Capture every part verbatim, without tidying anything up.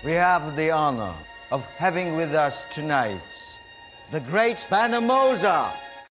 We have the honor of having with us tonight the great Banamosa.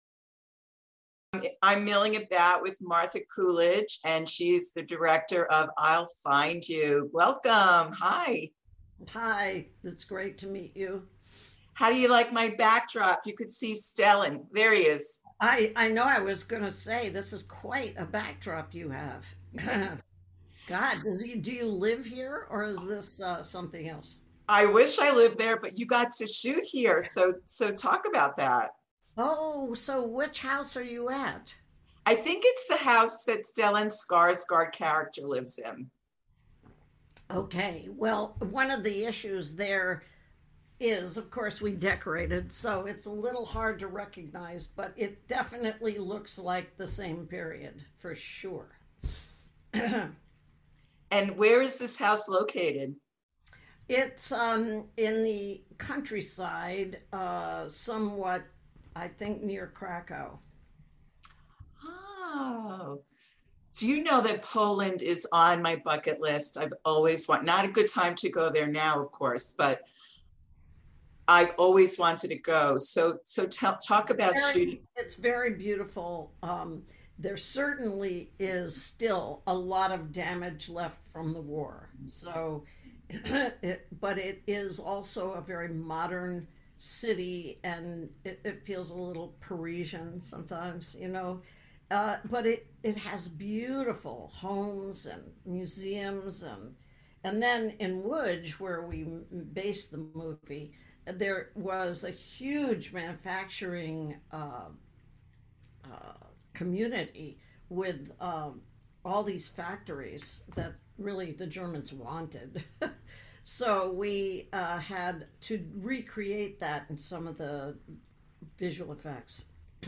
I'm milling about with Martha Coolidge, and she's the director of I'll Find You. Welcome. Hi. Hi, it's great to meet you. How do you like my backdrop? You could see Stellan. There he is. I, I know I was going to say, this is quite a backdrop you have. God, does you, do you live here, or is this uh, something else? I wish I lived there, but you got to shoot here. So, so talk about that. Oh, so which house are you at? I think it's the house that Stellan Skarsgård character lives in. Okay, well, one of the issues there is, of course, we decorated, so it's a little hard to recognize, but it definitely looks like the same period, for sure. And where is this house located? It's um, in the countryside, uh, somewhat, I think, near Krakow. Oh, do you know that Poland is on my bucket list? I've always wanted, not a good time to go there now, of course, but I've always wanted to go. So, so tell, talk about very, shooting. It's very beautiful. Um, there certainly is still a lot of damage left from the war. So, it, but it is also a very modern city, and it, it feels a little Parisian sometimes, you know. Uh, but it, it has beautiful homes and museums, and and then in Łódź, where we based the movie, there was a huge manufacturing uh, uh, community with um, all these factories that really the Germans wanted. So we uh, had to recreate that in some of the visual effects.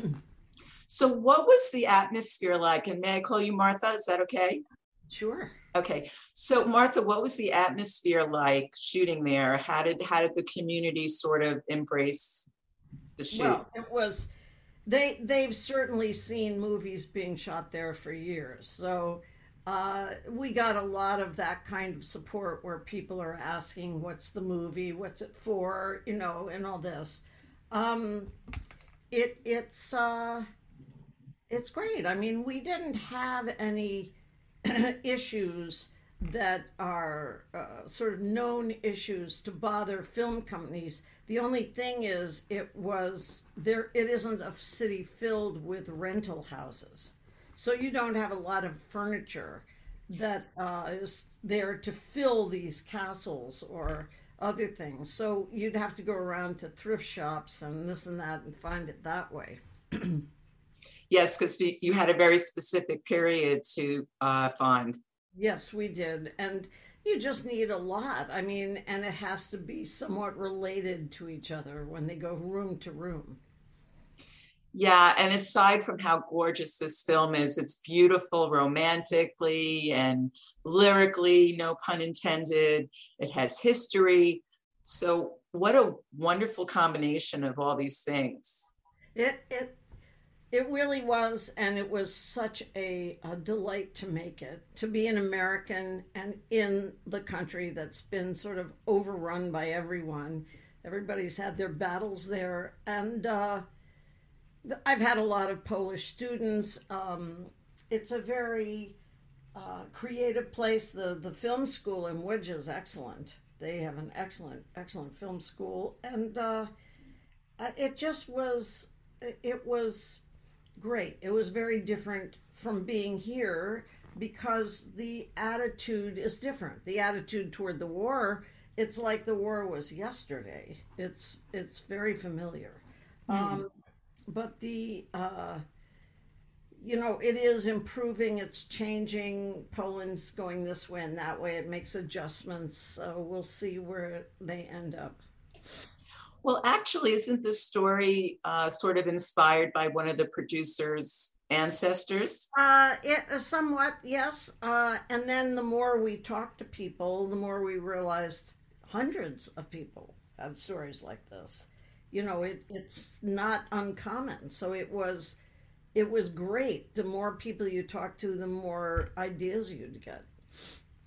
So what was the atmosphere like? And may I call you Martha? Is that okay? Sure. Okay. So Martha, what was the atmosphere like shooting there? How did how did the community sort of embrace the shoot? Well, it was they they've certainly seen movies being shot there for years. So uh, we got a lot of that kind of support where people are asking, what's the movie? What's it for? You know, and all this. Um, it it's uh, it's great. I mean, we didn't have any issues that are uh, sort of known issues to bother film companies. The only thing is, it was there. It isn't a city filled with rental houses, so you don't have a lot of furniture that uh, is there to fill these castles or other things. So you'd have to go around to thrift shops and this and that and find it that way. Yes, because you had a very specific period to uh, find. Yes, we did. And you just need a lot. I mean, and it has to be somewhat related to each other when they go room to room. Yeah, and aside from how gorgeous this film is, it's beautiful romantically and lyrically, no pun intended. It has history. So what a wonderful combination of all these things. It it It really was, and it was such a, a delight to make it, to be an American and in the country that's been sort of overrun by everyone. Everybody's had their battles there, and uh, I've had a lot of Polish students. Um, it's a very uh, creative place. The, the film school in Łódź is excellent. They have an excellent, excellent film school, and uh, it just was, it was... great. It was very different from being here because the attitude is different. The attitude toward the war, it's like the war was yesterday. It's it's very familiar. Mm. Um, but the, uh, you know, it is improving. It's changing. Poland's going this way and that way. It makes adjustments. So we'll see where they end up. Well, actually, isn't this story uh, sort of inspired by one of the producer's ancestors? Uh, it uh, somewhat, yes. Uh, and then the more we talked to people, the more we realized hundreds of people had stories like this. You know, it, it's not uncommon. So it was, it was great. The more people you talk to, the more ideas you'd get.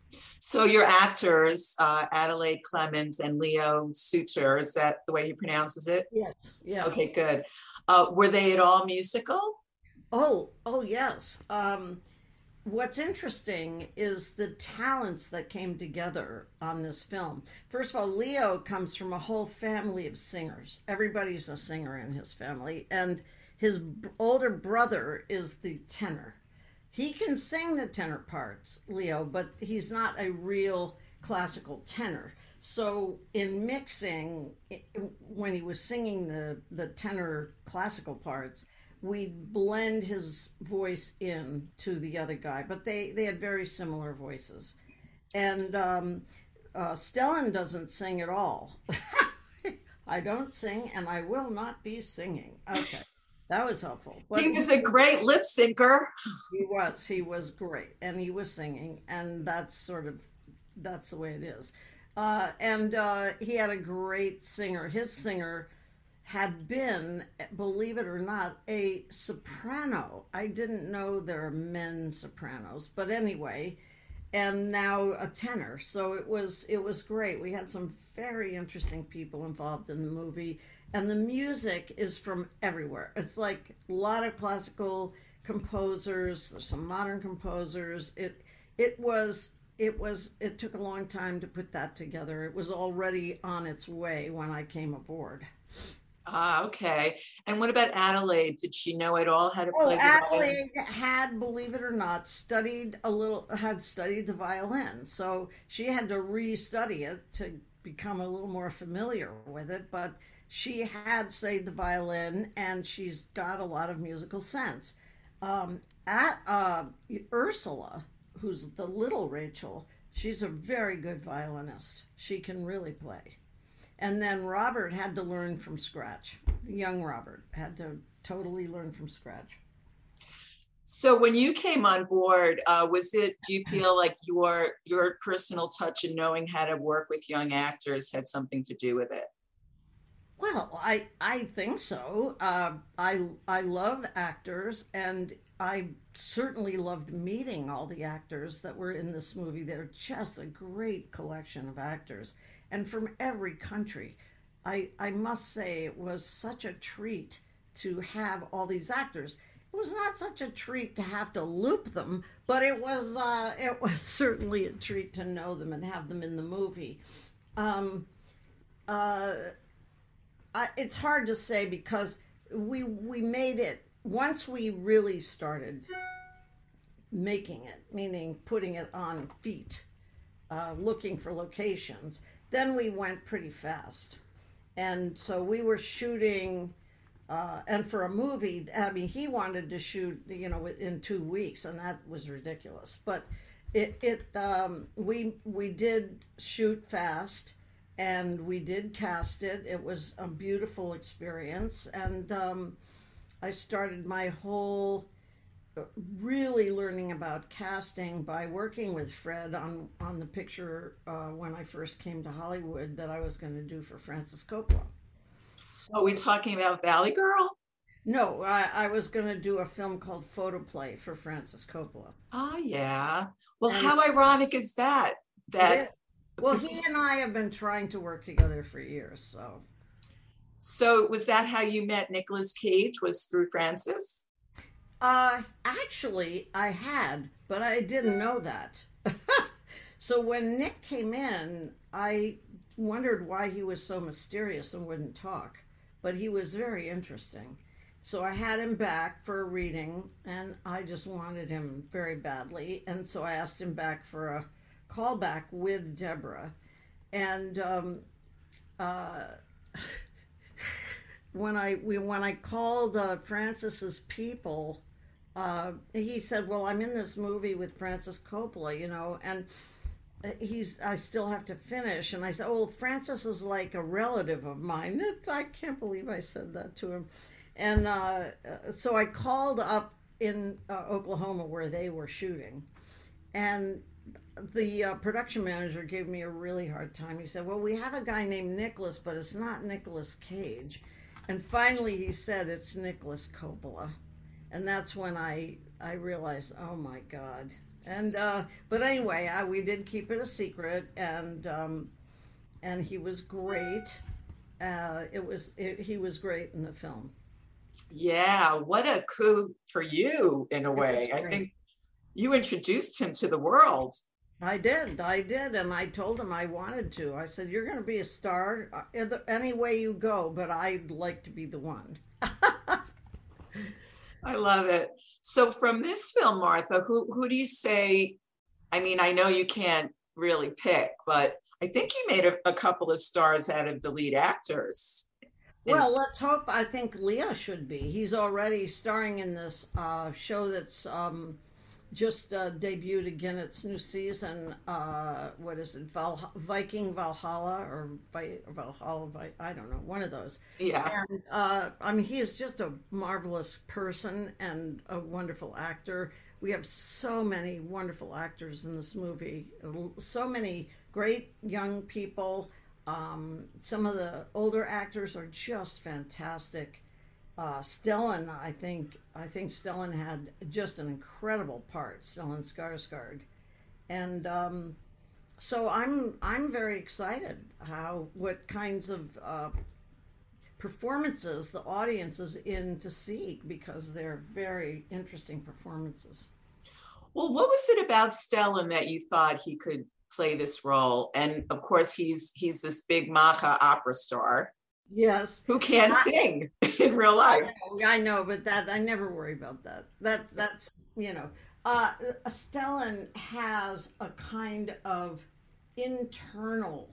So your actors, uh, Adelaide Clemens and Leo Suter, is that the way he pronounces it? Yes. Yeah. Okay, good. Uh, were they at all musical? Oh, oh yes. Um, what's interesting is the talents that came together on this film. First of all, Leo comes from a whole family of singers. Everybody's a singer in his family, and his b- older brother is the tenor. He can sing the tenor parts, Leo, but he's not a real classical tenor. So in mixing, i- when he was singing the, the tenor classical parts, we blend his voice in to the other guy, but they, they had very similar voices. And um, uh, Stellan doesn't sing at all. I don't sing, and I will not be singing. Okay, that was helpful. But He was a great lip syncer. he was. He was great, and he was singing, and that's sort of that's the way it is. Uh, and uh, he had a great singer. His singer had been, believe it or not, a soprano. I didn't know there are men sopranos, but anyway, and now a tenor. So it was it was great. We had some very interesting people involved in the movie, and the music is from everywhere. It's like a lot of classical composers, there's some modern composers. It it was it was it took a long time to put that together. It was already on its way when I came aboard. Ah, okay. And what about Adelaide? Did she know at all how to Oh, play the violin? Adelaide had, believe it or not, studied a little, had studied the violin. So she had to re-study it to become a little more familiar with it. But she had studied the violin, and she's got a lot of musical sense. Um, at uh, Ursula, who's the little Rachel, she's a very good violinist. She can really play. And then Robert had to learn from scratch. Young Robert had to totally learn from scratch. So when you came on board, uh, was it, do you feel like your your personal touch and knowing how to work with young actors had something to do with it? Well, I I think so. Uh, I I love actors, and I certainly loved meeting all the actors that were in this movie. They're just a great collection of actors, and from every country. I I must say it was such a treat to have all these actors. It was not such a treat to have to loop them, but it was uh, it was certainly a treat to know them and have them in the movie. Um, uh, I, it's hard to say because we we made it once we really started making it, meaning putting it on feet, uh, looking for locations. Then we went pretty fast, and so we were shooting. Uh, and for a movie, I mean, he wanted to shoot, you know, in two weeks, and that was ridiculous. But it, it, um, we, we did shoot fast, and we did cast it. It was a beautiful experience, and um, I started my whole uh, really learning about casting by working with Fred on on the picture uh, when I first came to Hollywood that I was going to do for Francis Coppola. Are we talking about Valley Girl? No, I, I was going to do a film called Photoplay for Francis Coppola. Oh, yeah. Well, And how ironic is that? it is. That Well, he and I have been trying to work together for years, so. so was that how you met Nicolas Cage? Was through Francis? Uh, actually, I had, but I didn't know that. So when Nick came in, I wondered why he was so mysterious and wouldn't talk, but he was very interesting. So I had him back for a reading, and I just wanted him very badly, and so I asked him back for a callback with Deborah. And um, uh, when I we, when I called uh, Francis's people, uh, he said, "Well, I'm in this movie with Francis Coppola, you know," and he's I still have to finish. And I said, "Oh, well, Francis is like a relative of mine." It, I can't believe I said that to him. And uh, so I called up in uh, Oklahoma where they were shooting, and the uh, production manager gave me a really hard time. He said, "Well, we have a guy named Nicholas, but it's not Nicolas Cage." And finally he said, "It's Nicholas Coppola." And that's when I I realized, oh my God, And uh, but anyway, I, we did keep it a secret, and um, and he was great. Uh, it was it, he was great in the film. Yeah, what a coup for you in a It was way. I great. think you introduced him to the world. I did, I did, and I told him I wanted to. I said, "You're going to be a star uh, either- any way you go, but I'd like to be the one." I love it. So from this film, Martha, who who do you say? I mean, I know you can't really pick, but I think you made a, a couple of stars out of the lead actors. And Well, let's hope. I think Leah should be. He's already starring in this uh, show that's um, just uh, debuted again. Its new season. Uh, what is it? Val- Viking Valhalla or Vi- Valhalla? Vi- I don't know. One of those. yeah, And uh, I mean, he is just a marvelous person and a wonderful actor. We have so many wonderful actors in this movie. So many great young people. Um, some of the older actors are just fantastic. Uh, Stellan, I think, I think Stellan had just an incredible part. Stellan Skarsgård, and um, so I'm I'm very excited how what kinds of uh, performances the audience is in to see because they're very interesting performances. well, what was it about Stellan that you thought he could play this role? And of course, he's he's this big Macha opera star Yes, who can sing in real I life. know, I know, but that I never worry about that. That that's you know, uh, Stellan has a kind of internal,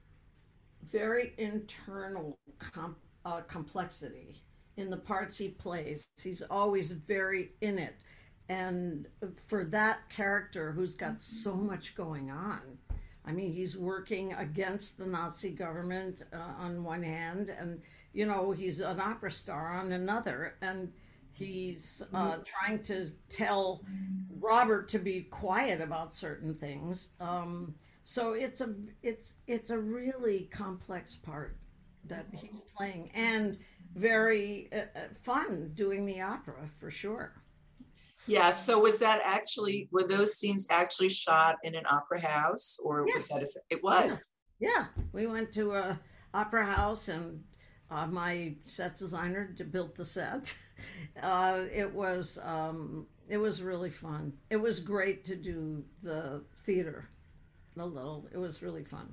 very internal com- uh, complexity in the parts he plays. He's always very in it, and for that character who's got so much going on. I mean, he's working against the Nazi government uh, on one hand, and you know he's an opera star on another, and he's uh, trying to tell Robert to be quiet about certain things. Um, so it's a it's it's a really complex part that he's playing, and very uh, uh, fun doing the opera for sure. Yeah, so was that actually, were those scenes actually shot in an opera house or was Yes. that, a, it Yeah. was? Yeah, we went to a opera house, and uh, my set designer d- built the set. Uh, it was um, it was really fun. It was great to do the theater a little. It was really fun.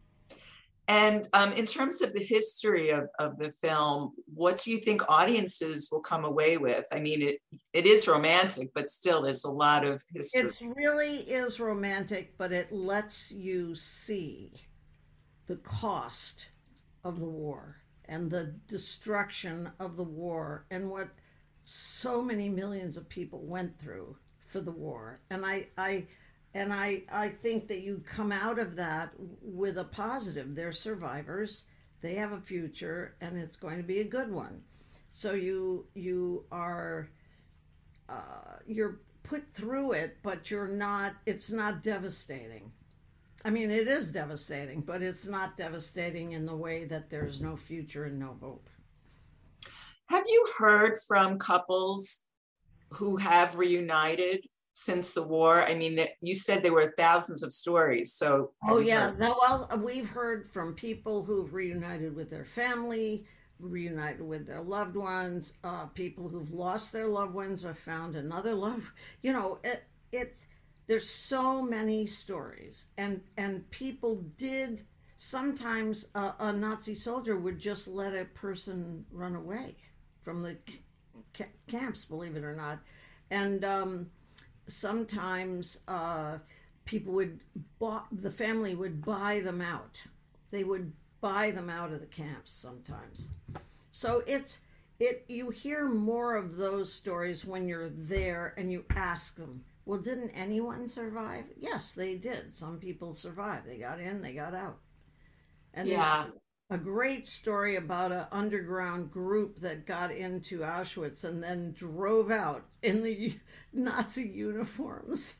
And um, in terms of the history of, of the film, what do you think audiences will come away with? I mean, it it is romantic, but still there's a lot of history. It really is romantic, but it lets you see the cost of the war and the destruction of the war and what so many millions of people went through for the war. And I, I, and I, I think that you come out of that with a positive. They're survivors. They have a future, and it's going to be a good one. So you, you are, uh, you're put through it, but you're not. It's not devastating. I mean, it is devastating, but it's not devastating in the way that there's no future and no hope. Have you heard from couples who have reunited since the war? I mean, that you said there were thousands of stories. So have Oh you yeah, heard? that, well, we've heard from people who've reunited with their family, reunited with their loved ones, uh, people who've lost their loved ones or found another love. You know, it it there's so many stories, and and people did sometimes a, a Nazi soldier would just let a person run away from the c- camps, believe it or not, and um, sometimes uh, people would buy, the family would buy them out. They would buy them out of the camps sometimes. So it's it you hear more of those stories when you're there and you ask them, well, didn't anyone survive? Yes, they did. Some people survived. They got in, they got out. And there's Yeah. a great story about an underground group that got into Auschwitz and then drove out in the Nazi uniforms.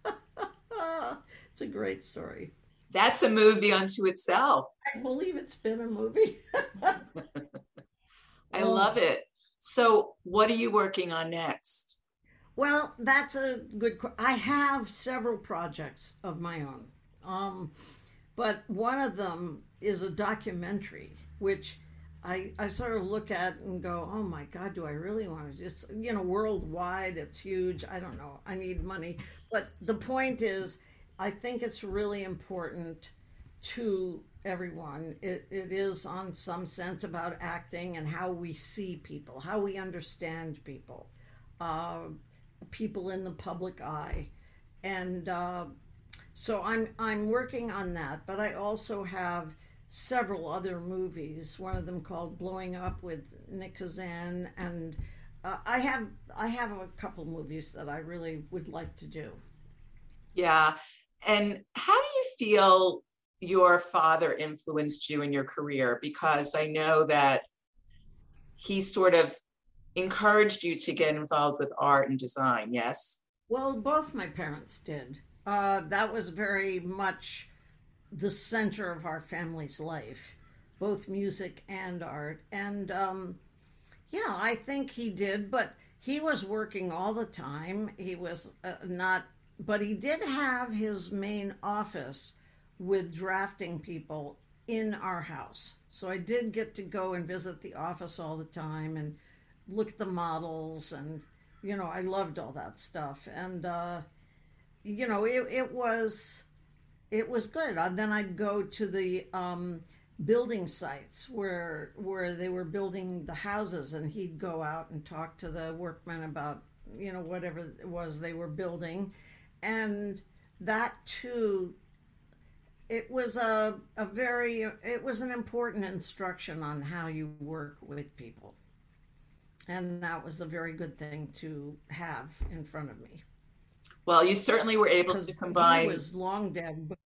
It's a great story. That's a movie unto itself. I believe it's been a movie. I Oh, love it. So what are you working on next? Well, that's a good question. I have several projects of my own. Um, but one of them is a documentary, which I, I sort of look at and go, oh my God, do I really want to just, you know, worldwide, it's huge. I don't know. I need money. But the point is, I think it's really important to everyone. It, it is on some sense about acting and how we see people, how we understand people, uh, people in the public eye. And uh, so I'm, I'm working on that, but I also have several other movies, one of them called Blowing Up with Nick Kazan, and uh, I have I have a couple movies that I really would like to do. Yeah. And how do you feel your father influenced you in your career? Because I know that he sort of encouraged you to get involved with art and design, yes? Well, both my parents did. Uh, that was very much the center of our family's life, both music and art. And um, yeah, I think he did, but he was working all the time. He was uh, not, but he did have his main office with drafting people in our house. So I did get to go and visit the office all the time and look at the models, and, you know, I loved all that stuff. And, uh, you know, it, it was... It was good. And then I'd go to the um, building sites where where they were building the houses, and he'd go out and talk to the workmen about, you know, whatever it was they were building. And that too, it was a, a very, it was an important instruction on how you work with people. And that was a very good thing to have in front of me. Well, you certainly were able to combine. He was long dead before.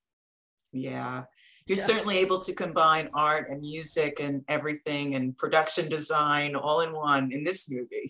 Yeah, you're Yeah. certainly able to combine art and music and everything and production design all in one in this movie.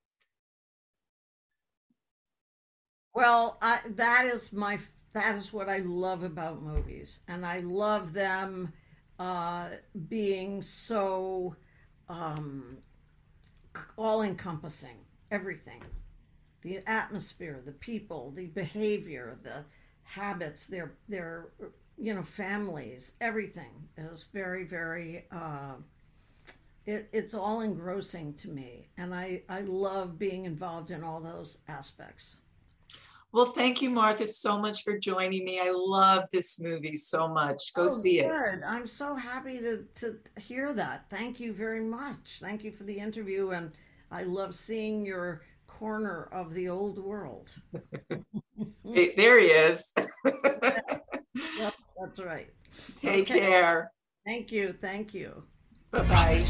Well, I, that is my that is what I love about movies, and I love them uh, being so um, all-encompassing. Everything. The atmosphere, the people, the behavior, the habits, their, their, you know, families, everything is very, very, uh, it, it's all engrossing to me. And I, I love being involved in all those aspects. Well, thank you, Martha, so much for joining me. I love this movie so much. Go oh, see good. it. I'm so happy to, to hear that. Thank you very much. Thank you for the interview. And I love seeing your corner of the old world. Hey, there he is. Yep, that's right. Take Okay. care. Thank you. Thank you. Bye-bye.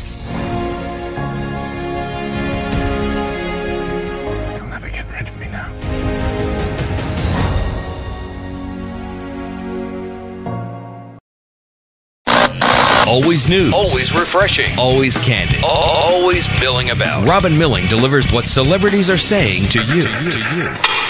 You'll never get rid of me now. Always news. Always refreshing. Always candid. Always milling about. Robin Milling delivers what celebrities are saying to you. To you.